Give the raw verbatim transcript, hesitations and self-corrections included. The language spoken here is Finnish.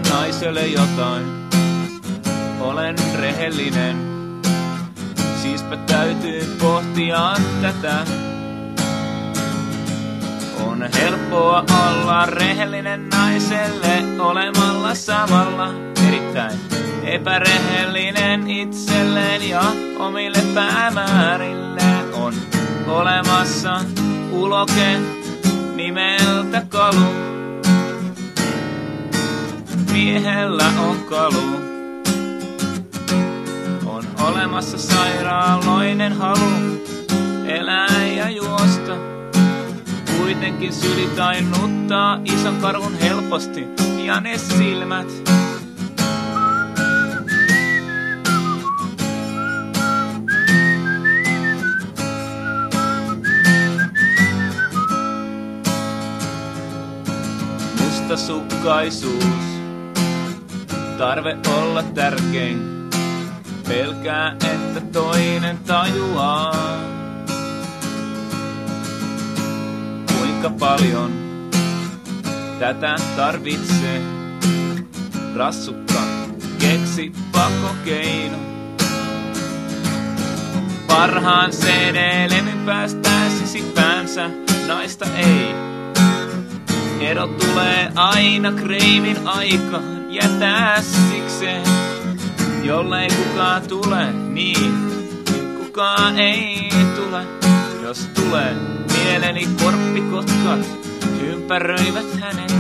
naiselle jotain. Olen rehellinen, siispä täytyy pohtia tätä. On helppoa olla rehellinen naiselle olemalla samalla erittäin epärehellinen itselleen ja omille päämäärilleen. On olemassa uloke nimeltä kalu. Miehellä on kalu. On olemassa sairaaloinen halu elää ja juosta. Kuitenkin syli tainnuttaa ison karhun helposti ja ne silmät. Mustasukkaisuus, tarve olla tärkein. Pelkää, että toinen tajuaa. Kuinka paljon tätä tarvitsee. Rassukka, keksi pakokeino. Parhaan C D-levyn päästäisi päänsä, naista ei. Ero tulee aina kreivin aikaan, jätää sikseen. Jollei kukaan tule, niin kukaan ei tule. Jos tulee, mieleni korppikotkat ympäröivät hänet.